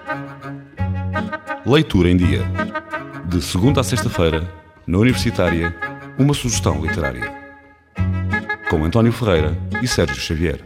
Leitura em Dia. De segunda a sexta-feira, na Universitária, uma sugestão literária. Com António Ferreira e Sérgio Xavier.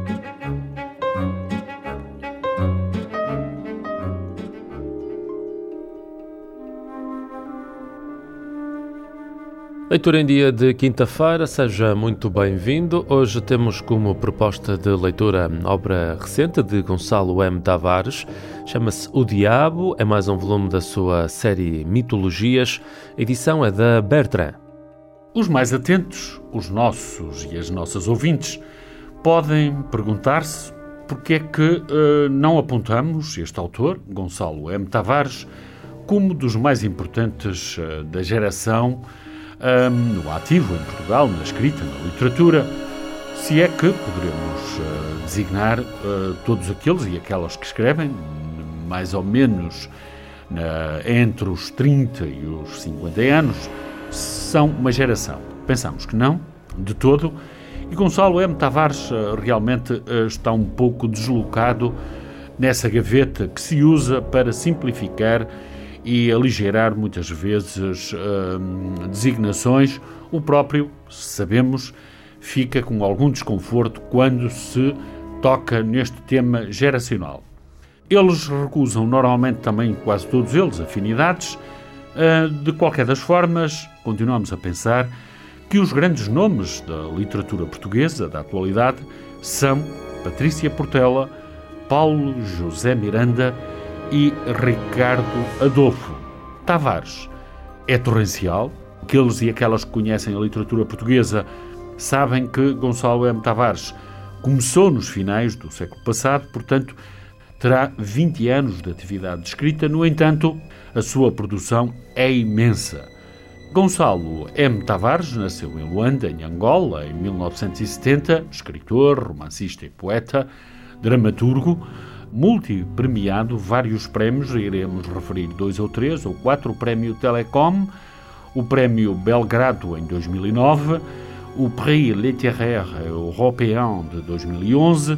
Leitura em Dia de quinta-feira, seja muito bem-vindo. Hoje temos como proposta de leitura a obra recente de Gonçalo M. Tavares. Chama-se O Diabo, é mais um volume da sua série Mitologias. A edição é da Bertrand. Os mais atentos, os nossos e as nossas ouvintes, podem perguntar-se porque é que não apontamos este autor, Gonçalo M. Tavares, como dos mais importantes da geração no ativo em Portugal, na escrita, na literatura, se é que poderemos designar todos aqueles e aquelas que escrevem, mais ou menos entre os 30 e os 50 anos, são uma geração. Pensamos que não, de todo, e Gonçalo M. Tavares realmente está um pouco deslocado nessa gaveta que se usa para simplificar e aligerar muitas vezes designações. O próprio, sabemos, fica com algum desconforto quando se toca neste tema geracional. Eles recusam normalmente também, quase todos eles, afinidades. De qualquer das formas, continuamos a pensar que os grandes nomes da literatura portuguesa da atualidade são Patrícia Portela, Paulo José Miranda e Ricardo Adolfo. Tavares é torrencial. Aqueles e aquelas que conhecem a literatura portuguesa sabem que Gonçalo M. Tavares começou nos finais do século passado, portanto, terá 20 anos de atividade de escrita. No entanto, a sua produção é imensa. Gonçalo M. Tavares nasceu em Luanda, em Angola, em 1970, escritor, romancista e poeta, dramaturgo, multipremiado, vários prémios, iremos referir 2 ou 3 ou 4, o Prémio Telecom, o Prémio Belgrado em 2009, o Prix Littéraire Européen de 2011,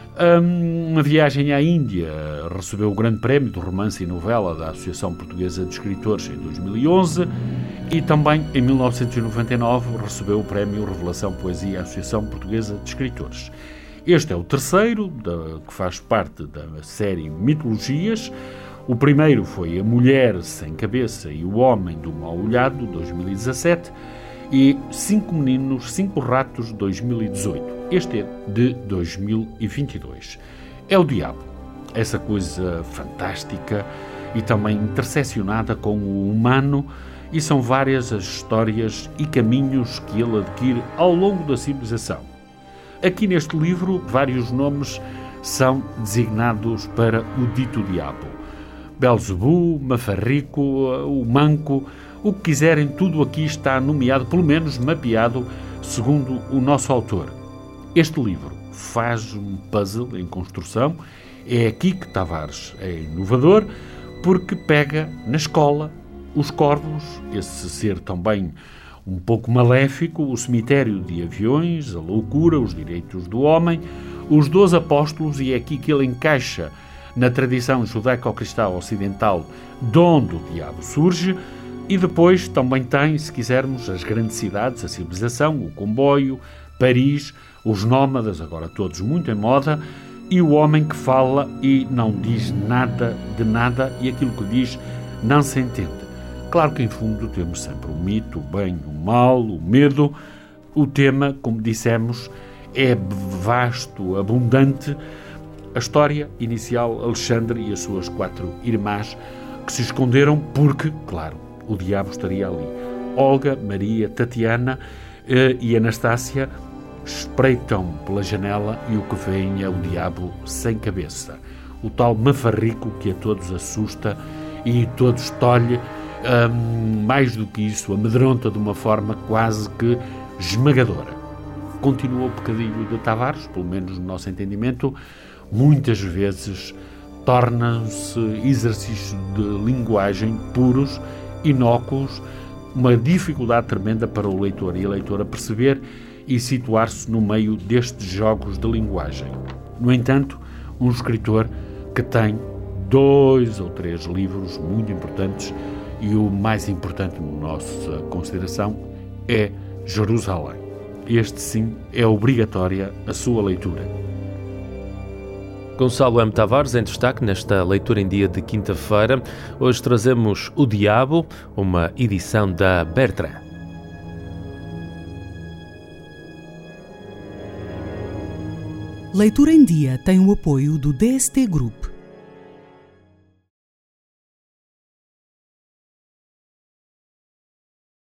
uma viagem à Índia, recebeu o Grande Prémio de Romance e Novela da Associação Portuguesa de Escritores em 2011 e também em 1999 recebeu o Prémio Revelação Poesia da Associação Portuguesa de Escritores. Este é o terceiro, que faz parte da série Mitologias. O primeiro foi A Mulher Sem Cabeça e o Homem do Mal Olhado, 2017, e 5 Meninos, 5 Ratos, 2018. Este é de 2022. É o diabo, essa coisa fantástica e também interseccionada com o humano, e são várias as histórias e caminhos que ele adquire ao longo da civilização. Aqui neste livro, vários nomes são designados para o dito diabo. Belzebu, Mafarrico, o Manco, o que quiserem, tudo aqui está nomeado, pelo menos mapeado, segundo o nosso autor. Este livro faz um puzzle em construção. É aqui que Tavares é inovador, porque pega na escola os corvos, esse ser também um pouco maléfico, o cemitério de aviões, a loucura, os direitos do homem, os 12 apóstolos, e é aqui que ele encaixa na tradição judaico-cristã ocidental de onde o diabo surge, e depois também tem, se quisermos, as grandes cidades, a civilização, o comboio, Paris, os nómadas, agora todos muito em moda, e o homem que fala e não diz nada de nada, e aquilo que diz não se entende. Claro que, em fundo, temos sempre o mito, o bem, o mal, o medo. O tema, como dissemos, é vasto, abundante. A história inicial, Alexandre e as suas 4 irmãs, que se esconderam porque, claro, o diabo estaria ali. Olga, Maria, Tatiana e Anastácia espreitam pela janela e o que vem é o diabo sem cabeça. O tal Mafarrico que a todos assusta e todos tolhe. Mais do que isso, amedronta de uma forma quase que esmagadora. Continua o pecadilho de Tavares, pelo menos no nosso entendimento, muitas vezes tornam-se exercícios de linguagem puros, inócuos, uma dificuldade tremenda para o leitor e a leitora perceber e situar-se no meio destes jogos de linguagem. No entanto, um escritor que tem 2 ou 3 livros muito importantes e o mais importante na nossa consideração é Jerusalém. Este, sim, é obrigatória a sua leitura. Gonçalo M. Tavares em destaque nesta leitura em dia de quinta-feira. Hoje trazemos O Diabo, uma edição da Bertrand. Leitura em Dia tem o apoio do DST Group,